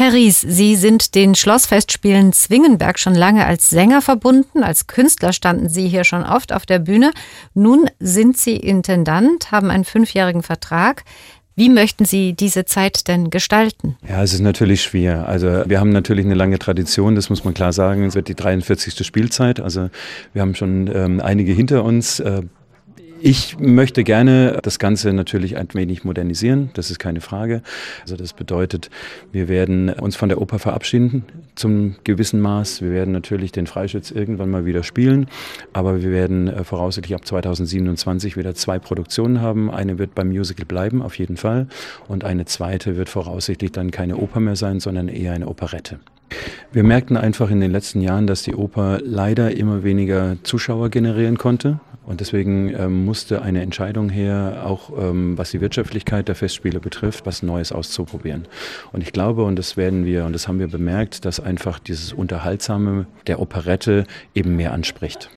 Herr Ries, Sie sind den Schlossfestspielen Zwingenberg schon lange als Sänger verbunden. Als Künstler standen Sie hier schon oft auf der Bühne. Nun sind Sie Intendant, haben einen 5-jährigen Vertrag. Wie möchten Sie diese Zeit denn gestalten? Ja, es ist natürlich schwer. Also wir haben natürlich eine lange Tradition, das muss man klar sagen. Es wird die 43. Spielzeit, also wir haben schon einige hinter uns. Ich möchte gerne das Ganze natürlich ein wenig modernisieren, das ist keine Frage. Also das bedeutet, wir werden uns von der Oper verabschieden zum gewissen Maß. Wir werden natürlich den Freischütz irgendwann mal wieder spielen, aber wir werden voraussichtlich ab 2027 wieder 2 Produktionen haben. Eine wird beim Musical bleiben, auf jeden Fall, und eine zweite wird voraussichtlich dann keine Oper mehr sein, sondern eher eine Operette. Wir merkten einfach in den letzten Jahren, dass die Oper leider immer weniger Zuschauer generieren konnte. Und deswegen musste eine Entscheidung her, auch was die Wirtschaftlichkeit der Festspiele betrifft, was Neues auszuprobieren. Und ich glaube, und das haben wir bemerkt, dass einfach dieses Unterhaltsame der Operette eben mehr anspricht.